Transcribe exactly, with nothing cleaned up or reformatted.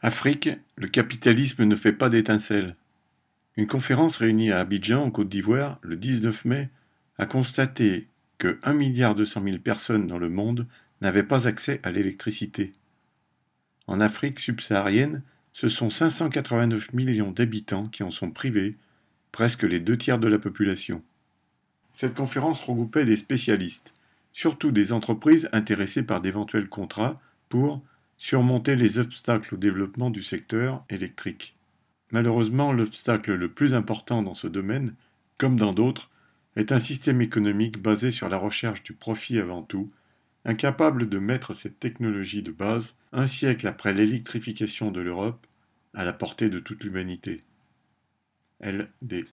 Afrique, le capitalisme ne fait pas d'étincelles. Une conférence réunie à Abidjan, en Côte d'Ivoire, le dix-neuf mai, a constaté que un milliard deux cent mille personnes dans le monde n'avaient pas accès à l'électricité. En Afrique subsaharienne, ce sont cinq cent quatre-vingt-neuf millions d'habitants qui en sont privés, presque les deux tiers de la population. Cette conférence regroupait des spécialistes, surtout des entreprises intéressées par d'éventuels contrats pour surmonter les obstacles au développement du secteur électrique. Malheureusement, l'obstacle le plus important dans ce domaine, comme dans d'autres, est un système économique basé sur la recherche du profit avant tout, incapable de mettre cette technologie de base, un siècle après l'électrification de l'Europe, à la portée de toute l'humanité. L D